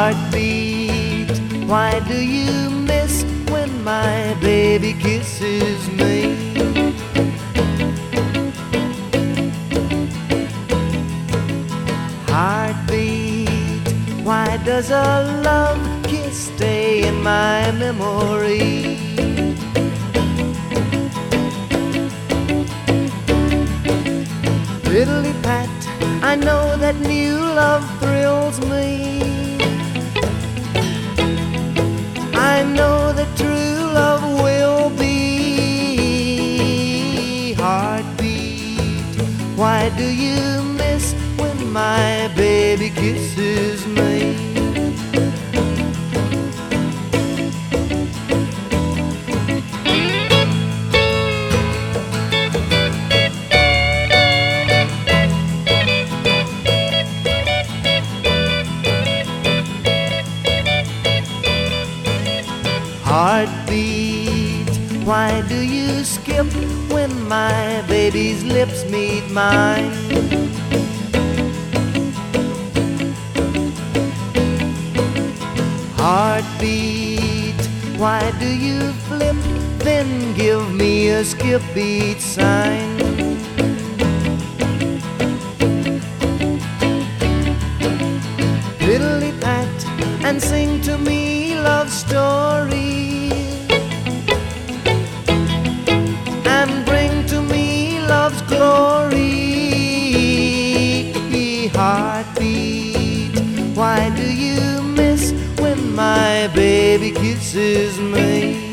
Heartbeat, why do you miss when my baby kisses me? Heartbeat, why does a love kiss stay in my memory? Fiddly pat, I know that new love thrills me. I know that true love will be. Heartbeat, why do you miss when my baby kisses me? Heartbeat, why do you skip when my baby's lips meet mine? Heartbeat, why do you flip, then give me a skip beat sign? Fiddly pat and sing to me love stories, and bring to me love's glory. Heartbeat, why do you miss when my baby kisses me?